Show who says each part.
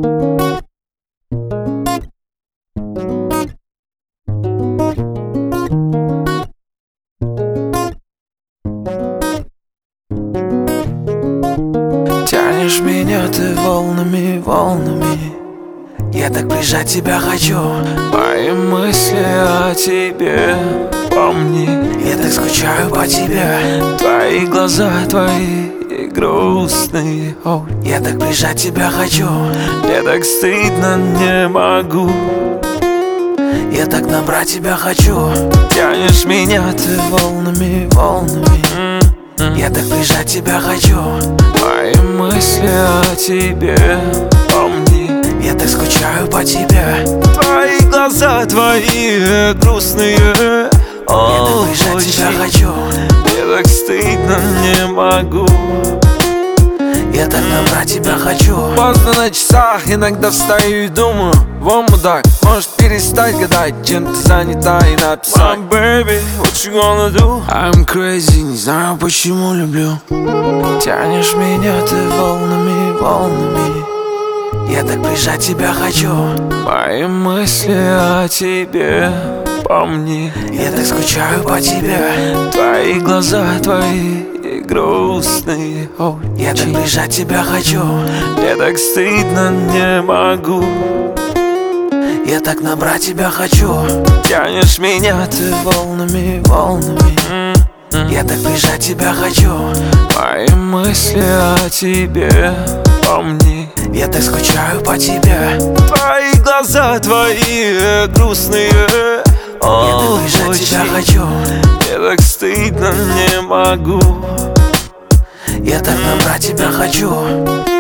Speaker 1: Тянешь меня ты волнами, волнами. Я так прижать тебя хочу. Мои мысли о тебе, помни. Я так скучаю по тебе. Твои глаза, твои грустные. Я так прижать тебя хочу. Мне так стыдно, не могу. Я так набрать тебя хочу. Тянешь меня ты волнами, волнами. Я так прижать тебя хочу. Мои мысли о тебе, помни. Я так скучаю по тебе. Твои глаза, твои грустные. Я так прижать тебя хочу. Мне так стыдно, не могу. Я так набрать тебя хочу.
Speaker 2: Поздно на часах, иногда встаю и думаю: во мудак, может перестать гадать, чем ты занята, и написать:
Speaker 1: My baby, what you gonna do?
Speaker 2: I'm crazy, не знаю почему люблю.
Speaker 1: Тянешь меня ты волнами, волнами. Я так прижать тебя хочу. Мои мысли о тебе, помни. Я так скучаю по тебе. Твои глаза, твои грустные. Я так прижать тебя хочу. Мне так стыдно, не могу. Я так набрать тебя хочу. Тянешь меня ты волнами, волнами. Я так прижать тебя хочу. Мои мысли о тебе, помни. Я так скучаю по тебе. Твои глаза, твои грустные. Я так прижать тебя хочу. Мне так стыдно, не могу. Я так набрать тебя хочу.